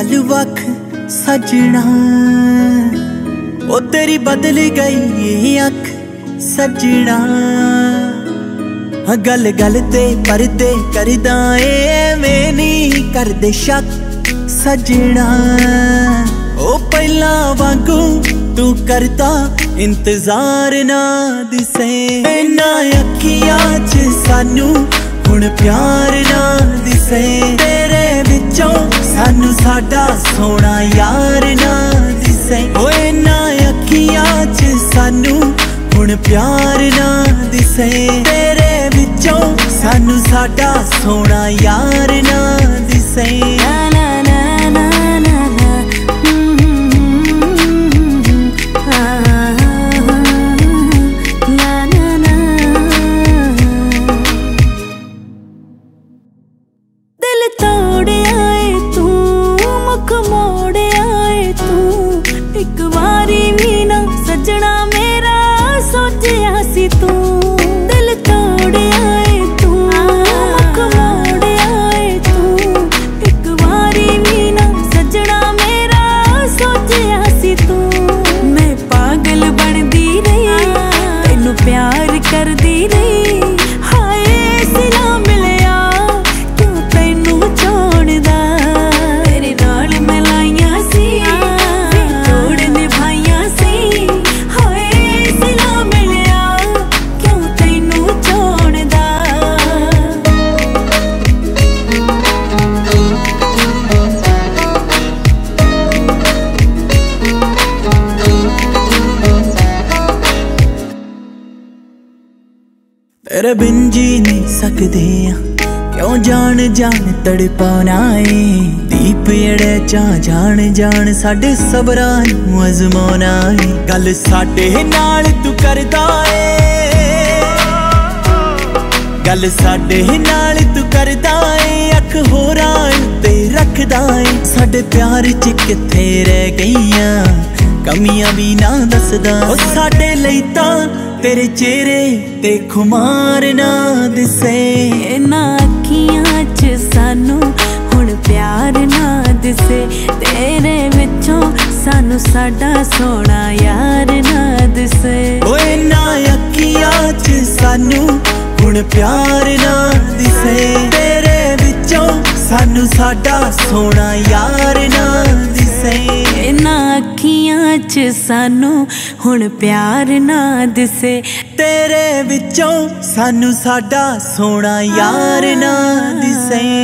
गल वख सजना, ओ तेरी बदल गई अख सजना। गल गल ते परदे करदा एवें नी करदे शक सजना। ओ पहला वांगू तू करदा इंतजार ना दिसे, ना अखियां च सानू हुण प्यार ना दिसे। तेरे विचों सानू साडा सोना यार ना दिसे। ओए ना अखियां च सानू हुण प्यार ना दिसे। तेरे विचों सानू साडा सोना यार ना दिसे। तेरे बिन जी नहीं सकदे क्यों जान जान तड़पाना है। दीप एड़े चा जान जान साडे सबरां नूं अजमाना है। गल साडे नाल तू करदा है, गल साडे नाल तू करदा है। अख होरां ते रखदा है। साडे प्यार च कित्थे रह गईयां कमियां भी ना दसदा। ओ साडे लई तां तेरे चेहरे ते खुमार ना दिसे। ना अखियां च सानू हुण प्यार ना दिसे। तेरे विचों सानू साडा सोना यार ना दिसे। ओए ना अखियां च सानू हुण प्यार ना दिसे। तेरे विचों सानू साडा सोना यार ना दिसे। ना अखियां च सानू हुण प्यार ना दिसे। तेरे विचों सानू साडा सोना यार ना दिसे।